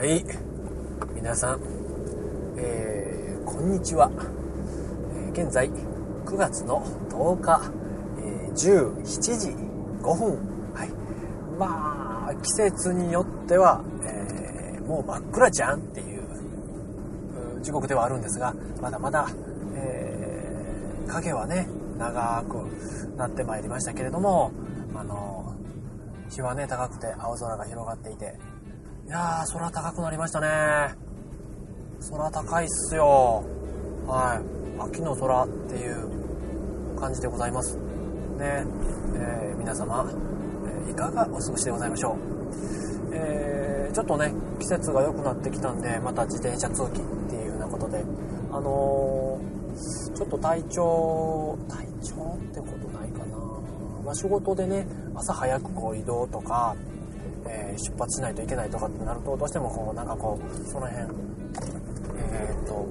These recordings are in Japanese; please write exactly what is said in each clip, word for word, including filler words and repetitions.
はい皆さん、えー、こんにちは、えー、現在くがつのとおか、えー、じゅうしちじごふん、はい、まあ季節によっては、えー、もう真っ暗じゃんっていう時刻ではあるんですが、まだまだ、えー、影はね長くなってまいりましたけれども、あの日はね高くて青空が広がっていて、いやー空高くなりましたね。空高いっすよ。はい、秋の空っていう感じでございますね。えー、皆様、えー、いかがお過ごしでございましょう。えー、ちょっとね季節が良くなってきたんで、また自転車通勤っていうようなことで、あのー、ちょっと体調体調ってことないかな、まあ、仕事でね朝早くこう移動とか、えー、出発しないといけないとかってなると、どうしてもこうなんかこうその辺えー、っと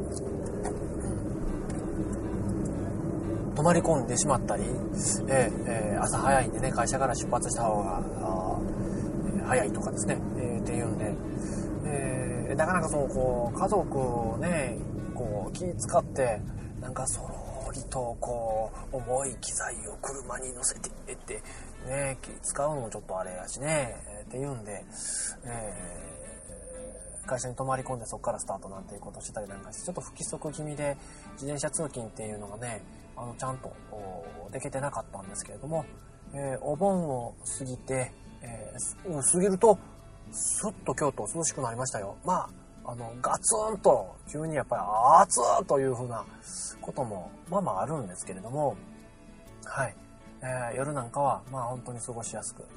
泊まり込んでしまったり、えーえー、朝早いんでね会社から出発した方が早いとかですね、えー、っていうんで、えー、なかなかそうこう家族をねこう気使ってなんかそろりとこう重い機材を車に乗せてってね気使うのもちょっとあれやしね、えー、っていうんで、えー、会社に泊まり込んでそこからスタートなんていうことをしてたりなんかして、ちょっと不規則気味で自転車通勤っていうのがねあのちゃんとできてなかったんですけれども、えー、お盆を過ぎてえー、過ぎるとすっと京都涼しくなりましたよ。まああのガツンと急にやっぱり暑ーというふうなこともまあまああるんですけれども、はい、えー、夜なんかはまあ本当に過ごしやすく、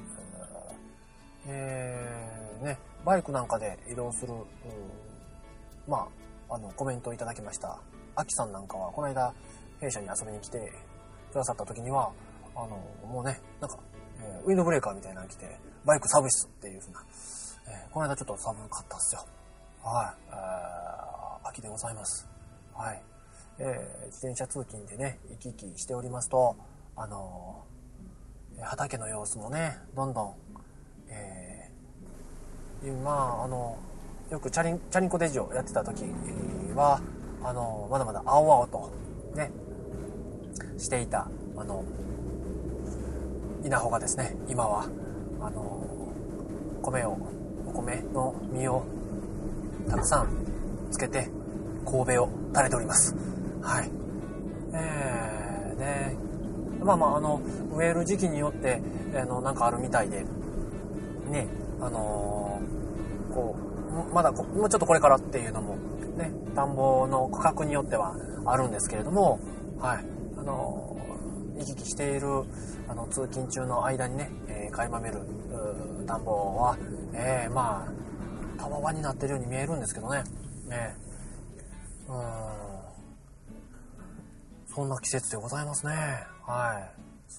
えー、ねバイクなんかで移動する、まああのコメントをいただきましたアキさんなんかはこの間弊社に遊びに来てくださった時にはあのもうねなんかえー、ウィンドブレーカーみたいなの着てバイク寒いっすっていう風な、えー、この間ちょっと寒かったっすよ。はい、えー、秋でございます。はい、えー、自転車通勤でね行き来しておりますと、あのー、畑の様子もねどんどん、えー、今あのよくチャリンチャリンコデジをやってた時はあのー、まだまだ青々とねしていたあの稲穂がですね今はあの米をお米の実をたくさんつけて神戸を垂れております。はい、えー、ねまあまああの植える時期によってあのなんかあるみたいでね、あのー、こうまだこもうちょっとこれからっていうのもね田んぼの区画によってはあるんですけれども、はい、あのー、行き来しているあの通勤中の間にね、えー、垣間見る田んぼは、えー、まあたわわになってるように見えるんですけどね、ねうーんそんな季節でございますね。はい、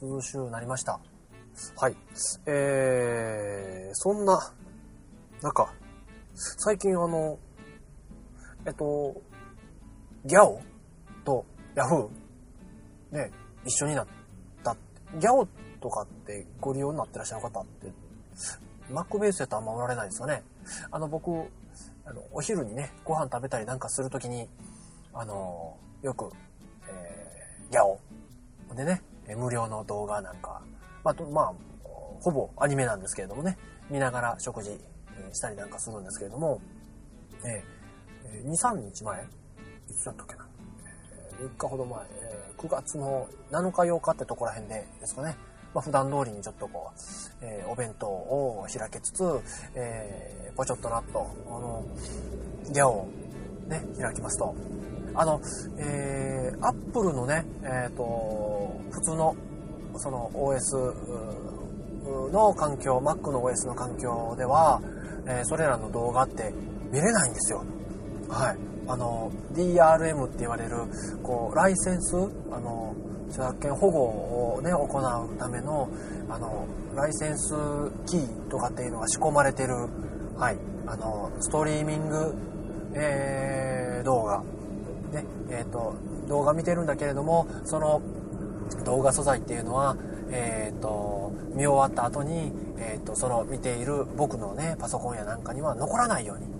涼しゅうなりました。はい、えー、そんな中最近あのえっとギャオとヤフーね一緒になってギャオとかってご利用になってらっしゃる方ってマックベースやとあんまおられないですよね。あの僕あのお昼にねご飯食べたりなんかするときにあのよく、えー、ギャオでね無料の動画なんか、まあ、まあほぼアニメなんですけれどもね見ながら食事したりなんかするんですけれども、えー、にさんにちまえいつだったっけな、みっかほど前、えー、くがつのなのかようかってとこら辺でですかね、まあ、普段通りにちょっとこう、えー、お弁当を開けつつ、えー、ポチョッとなっとあのギャオをね開きますとあの、えー、アップルのね、えーと普通のその オーエス の環境 Mac の オーエス の環境では、えー、それらの動画って見れないんですよ。はい、あの ディーアールエム って言われるこうライセンスあの著作権保護をね行うためのあのライセンスキーとかっていうのが仕込まれてる、はい、あのストリーミング、えー、動画ねえーと動画見てるんだけれどもその動画素材っていうのはえーと見終わった後にえーとその見ている僕のねパソコンやなんかには残らないように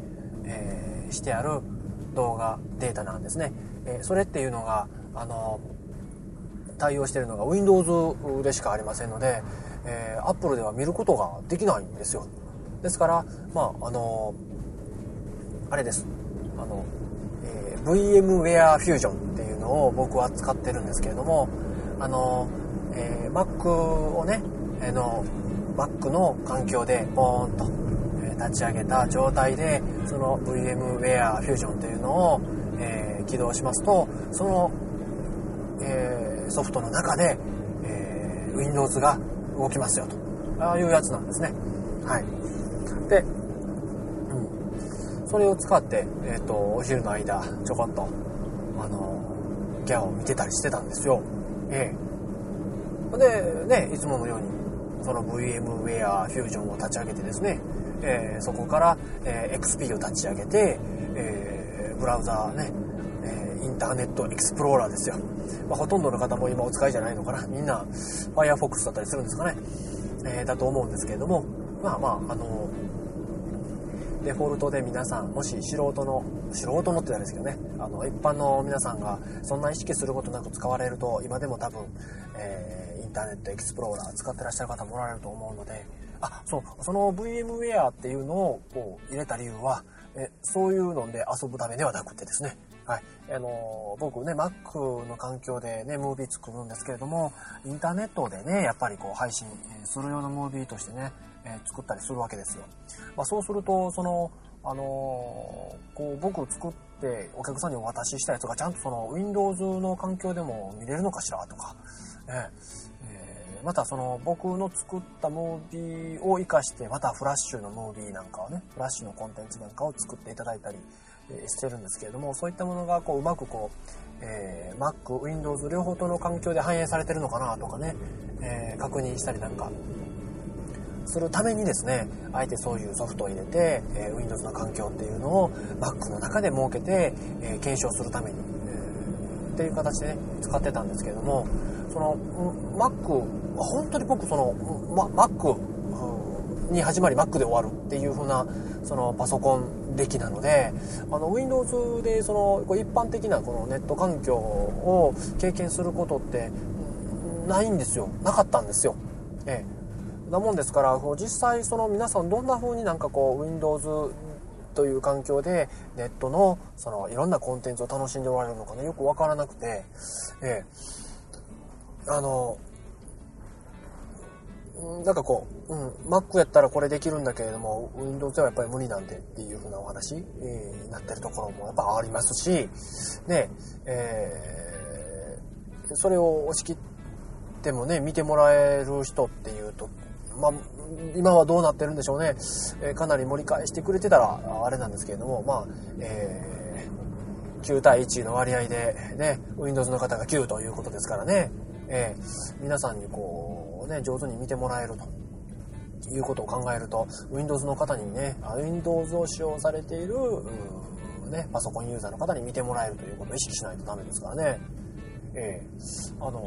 えー、してある動画データなんですね。えー、それっていうのがあの対応しているのが Windows でしかありませんので、えー、Apple では見ることができないんですよ。ですからまああのあれですあの、えー、VMware Fusion っていうのを僕は使ってるんですけれども、あの、えー、Mac をね、あの Mac の環境でポーンと、えー、立ち上げた状態でその VMware Fusion というのを、えー、起動しますと、その、えー、ソフトの中で、えー、Windows が動きますよと、ああいうやつなんですね。はい。で、うん、それを使って、えっと、お昼の間ちょこっとあのギャオを見てたりしてたんですよ。ええ、でね、いつものようにその VMware Fusion を立ち上げてですね、えー、そこから、えー、エックスピー を立ち上げて、えー、ブラウザーね、えー、インターネットエクスプローラーですよ。まあ、ほとんどの方も今お使いじゃないのかな、みんな Firefox だったりするんですかね、えー、だと思うんですけれども、まあまああのデフォルトで皆さん、もし素人の素人のってなんですけどね、あの一般の皆さんがそんな意識することなく使われると、今でも多分、えー、インターネットエクスプローラー使ってらっしゃる方もおられると思うので、あ、そう、その VMware っていうのをこう入れた理由は、えそういうので遊ぶためではなくてですね、はい、あの僕ね Mac の環境でねムービー作るんですけれども、インターネットでねやっぱりこう配信するようなムービーとしてね、えー、作ったりするわけですよ。まあ、そうするとそのあのー、こう僕作ってお客さんにお渡ししたやつがちゃんとその Windows の環境でも見れるのかしらとか、えー、またその僕の作ったムービーを活かしてまたフラッシュのムービーなんかをね、フラッシュのコンテンツなんかを作っていただいたりしてるんですけれども、そういったものがこううまくこう、えー、Mac、Windows 両方との環境で反映されてるのかなとかね、えー、確認したりなんかするためにですね、あえてそういうソフトを入れて、えー、Windows の環境っていうのを Mac の中で設けて、えー、検証するために、えー、っていう形で、ね、使ってたんですけれども、その Mac、本当に僕その、ま、Mac に始まり Mac で終わるっていう風なそのパソコン歴なので、あの Windows でその一般的なこのネット環境を経験することってないんですよ。なかったんですよ。ええ、なもんですから、実際その皆さんどんな風になんかこう Windows という環境でネットのそのいろんなコンテンツを楽しんでおられるのかね、よくわからなくて、ええ、あのなんかこう、うん、Mac やったらこれできるんだけれども Windows ではやっぱり無理なんでっていう風なお話、えー、になってるところもやっぱありますしね、えー、それを押し切ってもね見てもらえる人っていうと、まあ今はどうなってるんでしょうね、えー、かなり盛り返してくれてたらあれなんですけれども、まあ、えー、きゅうたいいちの割合でね Windows の方がきゅうということですからね、えー、皆さんにこうね上手に見てもらえるということを考えると Windows の方にね Windows を使用されている、ね、パソコンユーザーの方に見てもらえるということを意識しないとダメですからね、えー、あの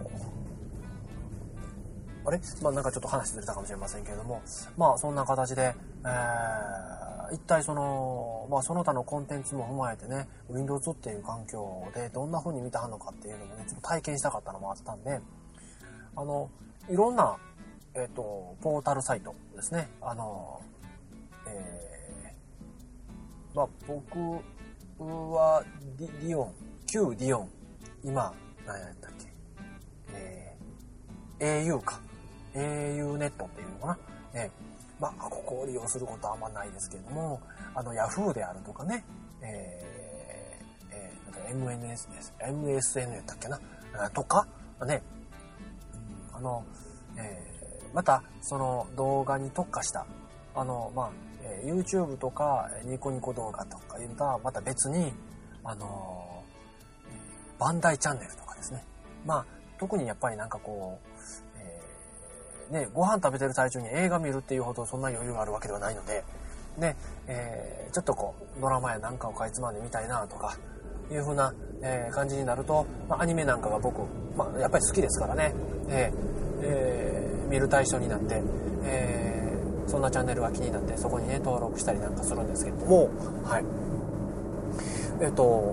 ー、あれまあなんかちょっと話ずれたかもしれませんけれども、まあそんな形で、えー、一体そのまあその他のコンテンツも踏まえてね Windows っていう環境でどんな風に見たのかっていうのもねちょっと体験したかったのもあったんで、あのいろんな、えーと、ポータルサイトですね。あの、えー、まあ僕はディ、ディオン、旧ディオン、今何やったっけ、えー、au か、au ネットっていうのかな。えー、まあここを利用することはあんまないですけれども、あの Yahoo であるとかね、えー、えー、エムエヌエス です、エムエスエヌ やったっけな、とかね。あの、えー、またその動画に特化したあの、まあえー、YouTube とかニコニコ動画とかいうのとはまた別にあの、えー、バンダイチャンネルとかですね、まあ特にやっぱりなんかこう、えー、ねご飯食べてる最中に映画見るっていうほどそんな余裕があるわけではないのでね、えー、ちょっとこうドラマやなんかをかいつまんでみたいなとかいう風な、えー、感じになると、まあ、アニメなんかが僕、まあ、やっぱり好きですからね、えーえー、見る対象になって、えそんなチャンネルが気になってそこにね登録したりなんかするんですけれども、はい、えっと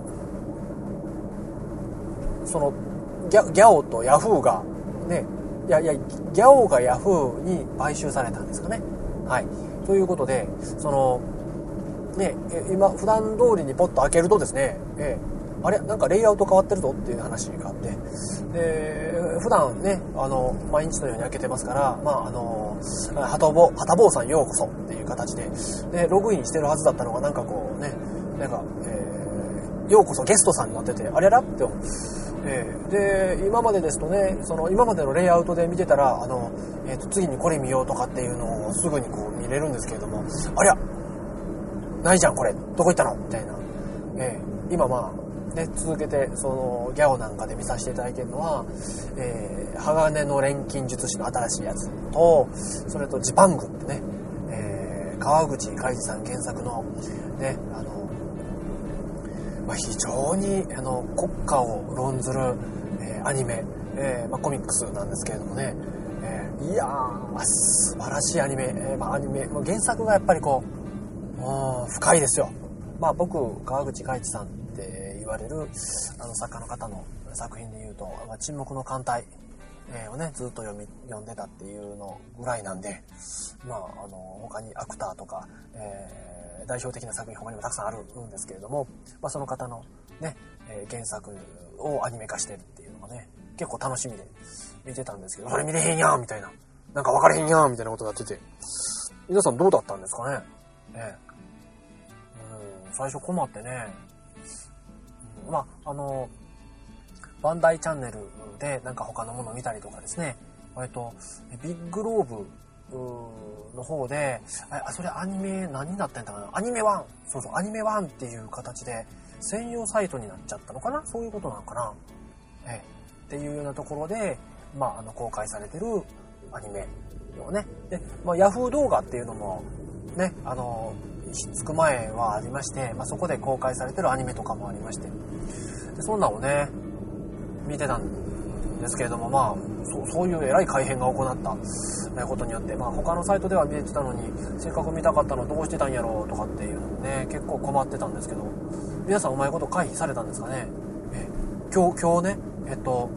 そのギャ、ギャオとヤフーがね、いやいやギャオがヤフーに買収されたんですかね。はい、ということで、そのね、今普段通りにポッと開けるとですね、えー、あれなんかレイアウト変わってるぞっていう話があって、で普段ねあの毎日のように開けてますから、まああのはたぼはたぼうさんようこそっていう形で、でログインしてるはずだったのがなんかこうねなんか、えー、ようこそゲストさんになってて、あれらって思う。えー、で今までですとね、その今までのレイアウトで見てたらあの、えー、と次にこれ見ようとかっていうのをすぐにこう見れるんですけれども、ありゃないじゃんこれどこ行ったのみたいな、えー、今まあね続けてそのギャオなんかで見させていただいているのは、えー、鋼の錬金術師の新しいやつと、それとジパングってね、えー、川口海二さん原作のねあのまあ、非常にあの国家を論ずる、えー、アニメ、えーまあ、コミックスなんですけれどもね、えー、いやー素晴らしいアニメ、えーまあ、アニメ原作がやっぱりこう深いですよ。まあ僕川口海二さんって言われるあの作家の方の作品でいうと、まあ、沈黙の艦隊をねずっと読み読んでたっていうのぐらいなんで、まああの他にアクターとか、えー代表的な作品他にもたくさんあるんですけれども、まあ、その方のね、えー、原作をアニメ化してるっていうのがね結構楽しみで見てたんですけど、それ見れへんやんみたいな、なんか分かれへんやんみたいなことになってて、皆さんどうだったんですかね。ねうん最初困ってね、うん、まああのバンダイチャンネルでなんか他のものを見たりとかですね、割とビッグローブの方で、あ、それアニメ何になってんだかな、アニメワン、そうそうアニメワンっていう形で専用サイトになっちゃったのかな、そういうことなのかな、えっていうようなところで、まあ、あの公開されてるアニメをね、で、まあ、ヤフー動画っていうのもね、あのひっつく前はありまして、まあ、そこで公開されてるアニメとかもありまして、でそんなのをね見てたんですけれども、まあそう、そういうえらい改変が行ったことによって、まあ、他のサイトでは見えてたのにせっかく見たかったのどうしてたんやろうとかっていうのね結構困ってたんですけど、皆さんうまいこと回避されたんですかね。え今日今日ねえっと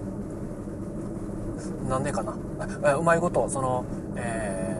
なんでかなうまいことその、え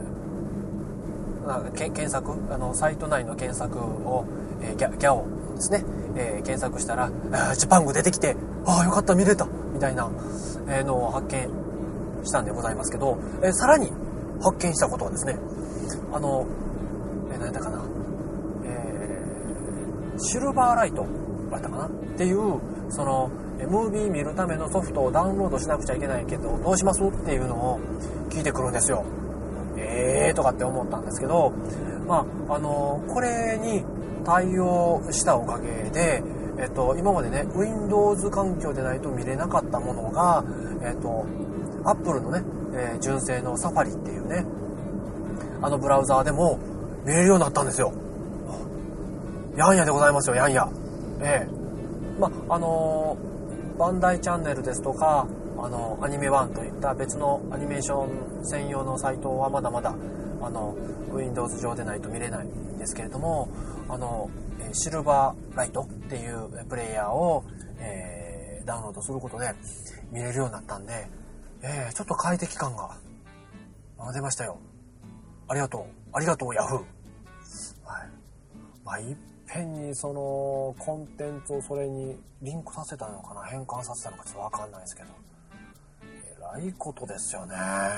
ー、け検索あのサイト内の検索を、えー、ギャギャオですね、えー、検索したらジパング出てきて、ああよかった見れたみたいなのを発見したんでございますけど、えー、さらに発見したことはですね、あの、えー、何だかな、えー、シルバーライトだったかなっていうそのムービー見るためのソフトをダウンロードしなくちゃいけないけどどうしますっていうのを聞いてくるんですよ。えーとかって思ったんですけど、まああのこれに対応したおかげで、えっと、今までね Windows 環境でないと見れなかったものが、えっと、Apple のね、えー、純正の Safari っていうねあのブラウザーでも見れるようになったんですよ。やんやでございますよ、やんや。ええー、まああのー、バンダイチャンネルですとかあのアニメワンといった別のアニメーション専用のサイトはまだまだあの Windows 上でないと見れないんですけれども、あのシルバーライトっていうプレイヤーを、えー、ダウンロードすることで見れるようになったんで、えー、ちょっと快適感が出ましたよ。ありがとうありがとうヤフー。はい、まあいっぺんにそのコンテンツをそれにリンクさせたのかな変換させたのかちょっとわかんないですけど、えらいことですよね。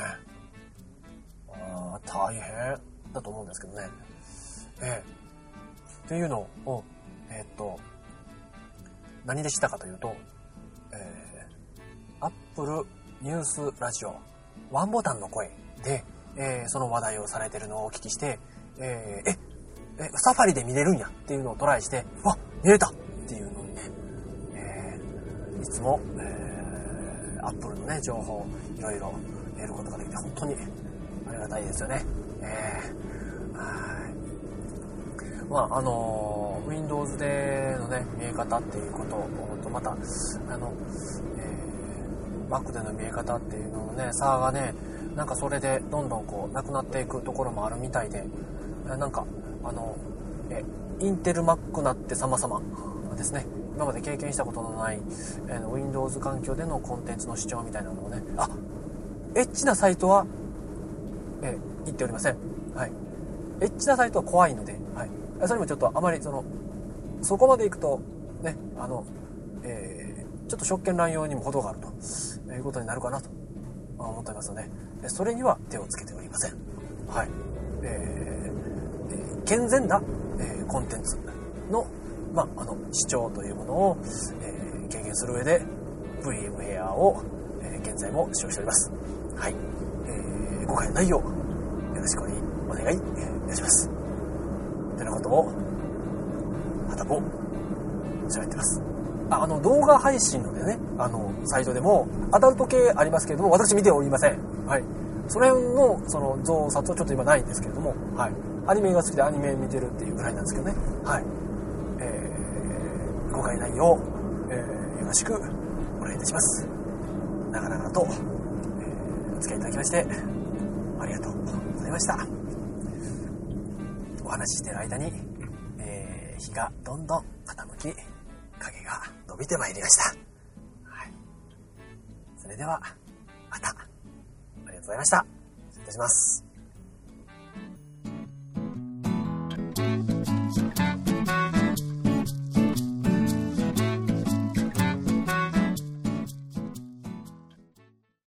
あ大変だと思うんですけどね。えー、っていうのをえー、っと何でしたかというと、えー、Apple ニュースラジオワンボタンの声で、えー、その話題をされてるのをお聞きして、えー、ええサファリで見れるんやっていうのをトライして、わ見れたっていうのにね、えー、いつも、えー、Apple のね情報いろいろ得ることができて本当にありがたいですよね。えー、はいまああの Windows でのね見え方っていうこととまたあの、えー、 Mac での見え方っていうののね、差がね、なんかそれでどんどんこうなくなっていくところもあるみたいで、なんかあのえインテル Mac なって様々ですね、今まで経験したことのない、えー、Windows 環境でのコンテンツの視聴みたいなのをね、あ、エッチなサイトは、えー、言っておりません。はい。エッチなサイトは怖いので、はい。それもちょっとあまりそのそこまで行くとね、あの、えー、ちょっと職権乱用にも程があるということになるかなと思っておりますので、それには手をつけておりません。はい。えー、健全な、えー、コンテンツの、まあ、あの視聴というものを、えー、軽減する上で ブイエムウェア を、えー、現在も使用しております。はい。えー、誤解のないようよろしくお願いいたします。ということをまたも喋ってます。あ、あの動画配信のでね、あのサイトでもアダルト系ありますけれども、私見ておりません。はい。それのその増刷はちょっと今ないんですけれども、はい。アニメが好きでアニメ見てるっていうぐらいなんですけどね。はい。えー、誤解ないよう、えー、よろしくお願いいたします。長々と、えー、お付き合いいただきましてありがとうございました。お話ししている間に、えー、日がどんどん傾き、影が伸びてまいりました。はい。それではまた。ありがとうございました。失礼いたします。